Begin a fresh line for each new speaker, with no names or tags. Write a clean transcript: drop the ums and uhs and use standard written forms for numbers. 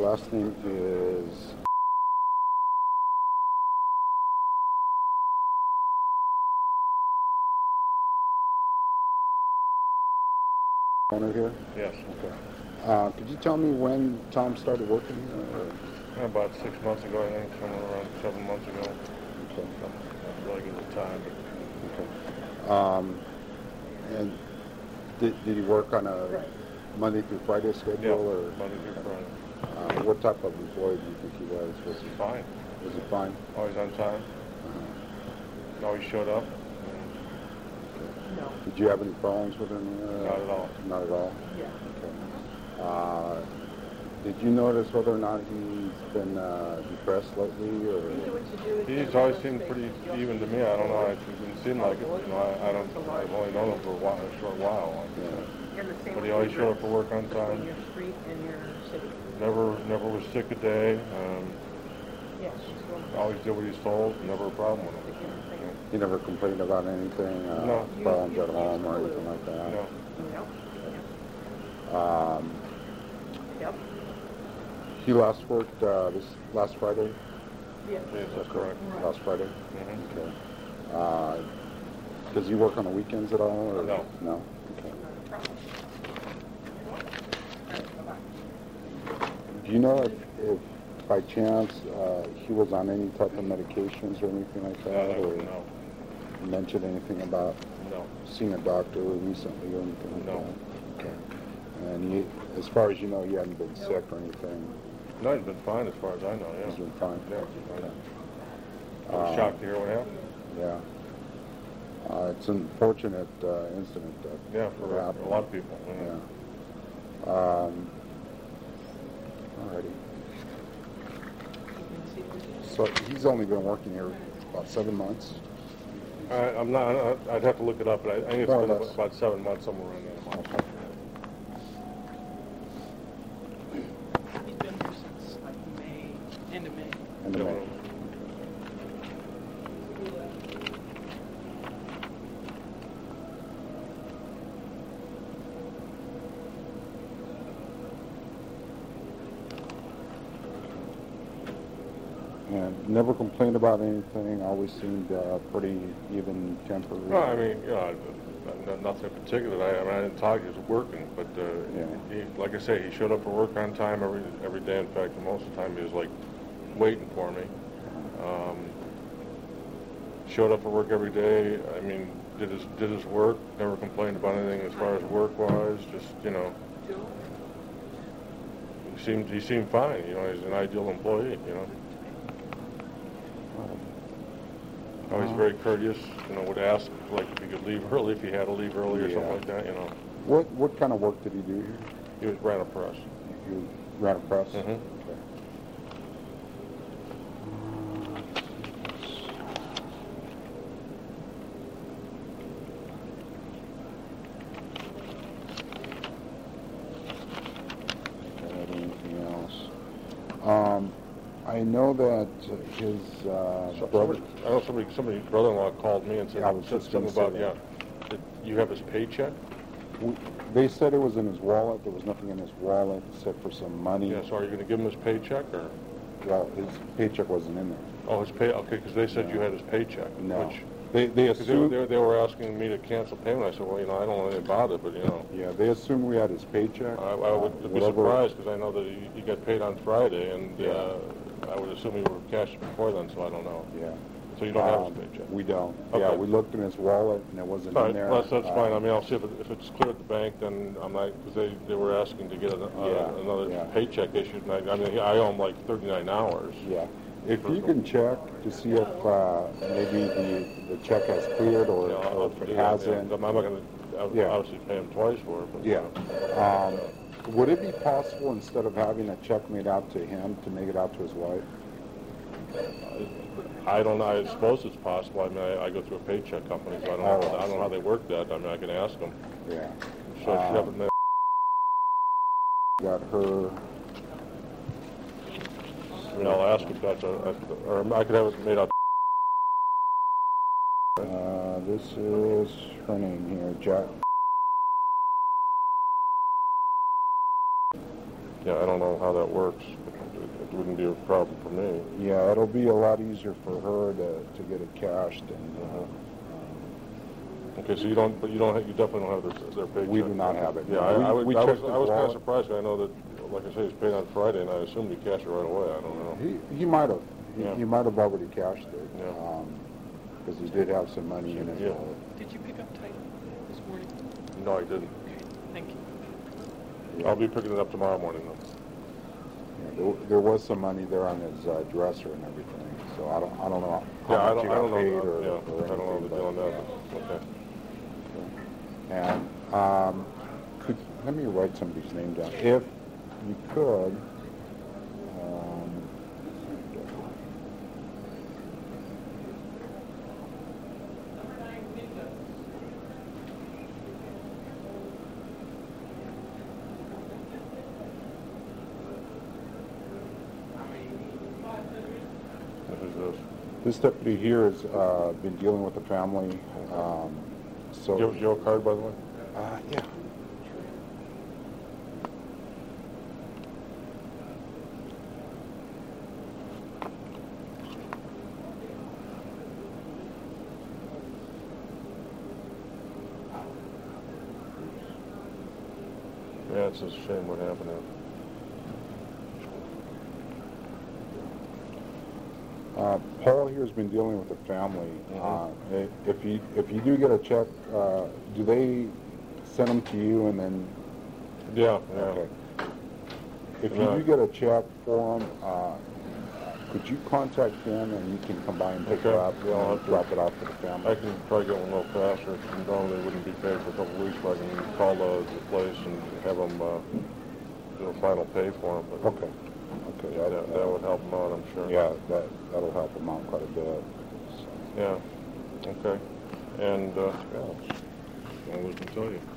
last name is... owner here?
Yes.
Okay. Could you tell me when Tom started working here?
About 6 months ago, I think, somewhere around 7 months ago.
Okay.
Not really good time, but...
Okay. And did he work on a Monday through Friday schedule?
Yeah,
or
Monday through Friday.
What type of employee do you think he was?
Was he fine?
Was he fine?
Always on time? Always showed up?
No.
Did you have any problems with him?
Not at all.
Not at all?
Yeah.
Okay. Did you notice whether or not he's been depressed lately? Or?
He's always seemed pretty even to me. I don't know. It didn't seem like it. You know, I've only known him for a short while.
Yeah.
But he always showed up for work on time.
Your street and your city.
Never was sick a day.
Yes.
Always did what he's told. Never a problem with him.
He never complained about anything?
No.
Problems at home or anything like that?
No.
Yep.
He last worked this last Friday?
Yes.
Yes, that's correct.
Last Friday?
Mm-hmm.
Okay. Does he work on the weekends at all? Or?
No.
No? Okay. Do you know if by chance he was on any type of medications or anything like that? Or
No.
mentioned anything about
No.
seeing a doctor recently or anything like
No.
that? Okay. And he, as far as you know, he hadn't been sick or anything?
No, he's been fine as far as I know, yeah.
He's been fine?
Yeah.
Okay.
I was shocked to hear what happened.
Yeah. It's an unfortunate incident.
Yeah, for a lot of people.
Yeah. Alrighty. So he's only been working here about 7 months?
I'm not. I'd have to look it up, but I think it's been about 7 months, somewhere around there.
Okay.
He's been here since like May, end of May.
End of May. And never complained about anything, always seemed pretty even tempered.
Well, I mean, nothing in particular. I didn't talk. He was working, but he, like I say, he showed up for work on time every day. In fact, most of the time he was like waiting for me. Showed up for work every day. I mean, did his work. Never complained about anything as far as work-wise. Just he seemed fine. He's an ideal employee. Always very courteous, would ask, like, if he could leave early, if he had to leave early or something like that,
What kind of work did he do here?
He ran a press.
He ran a press?
Mm-hmm.
Okay. Anything else? I know that his brother...
I know somebody's brother-in-law called me and said something about, that you have his paycheck?
They said it was in his wallet. There was nothing in his wallet except for some money.
Yeah, so are you going to give him his paycheck, or?
Well, his paycheck wasn't in there.
Oh, his pay, okay, because they said you had his paycheck.
No.
Which,
they assumed...
They were asking me to cancel payment. I said, well, I don't know anything about it, but,
Yeah, they assumed we had his paycheck.
I would be surprised, because I know that he got paid on Friday, and I would assume he were cashed before then, so I don't know.
Yeah.
So you don't have his paycheck?
We don't.
Okay.
Yeah, we looked in his wallet, and it wasn't in there.
Well, that's fine. I mean, I'll see if it's clear at the bank, then I'm not, because they were asking to get another paycheck issued, and I owe them like 39 hours.
Yeah. If you can check to see if maybe the check has cleared or if it hasn't.
I'm not going to obviously pay him twice for it. But,
yeah. Would it be possible, instead of having a check made out to him, to make it out to his wife?
I don't know. I suppose it's possible. I mean, I go through a paycheck company, so I don't know how they work that. I mean, I can ask them.
Yeah.
So she haven't made.
Got her.
I mean, I'll ask if that's or I could have it made out.
This is her name here, Jack.
Yeah, I don't know how that works. it wouldn't be a problem for me.
Yeah, it'll be a lot easier for her to get it cashed and,
Okay, so you definitely don't have their paycheck.
we do not have it.
Yeah, I was
checked his
kind of
wallet.
surprised. I know that, like I say, it's paid on Friday, and I assumed he cashed it right away. I don't know.
He might have.
Yeah.
He might have already cashed it.
Yeah.
Because he did have some money in his
Yeah.
wallet.
Did you pick up title this morning?
No, I didn't.
Okay, thank you.
Yeah.
I'll be picking it up tomorrow morning, though.
Yeah, there was some money there on his dresser and everything. So I don't know how
Yeah, I
much
don't
he got
know.
paid
Yeah,
or
I don't know the
anything,
deal on that.
but,
Okay.
And let me write somebody's name down. If you could,
This is this.
this deputy here has been dealing with the family. So
Do you have a card, by the way?
yeah.
Yeah, it's a shame what happened there.
Paul here has been dealing with the family.
Mhm.
If you do get a check, do they send them to you and then?
Yeah, yeah.
Okay. If you
Yeah.
do get a check for him, could you contact him and he can come by and pick it
Okay.
up
Yeah, I'll
and
have to-
drop it off to the
I
family?
can probably get one a little faster. Normally, it wouldn't be paid for a couple of weeks, but I can call the place and have them do a final pay for them. But
Okay. Okay.
yeah, that would help them out, I'm sure.
Yeah, that'll help him out quite a bit.
Yeah. Okay. And, well, all we can tell you.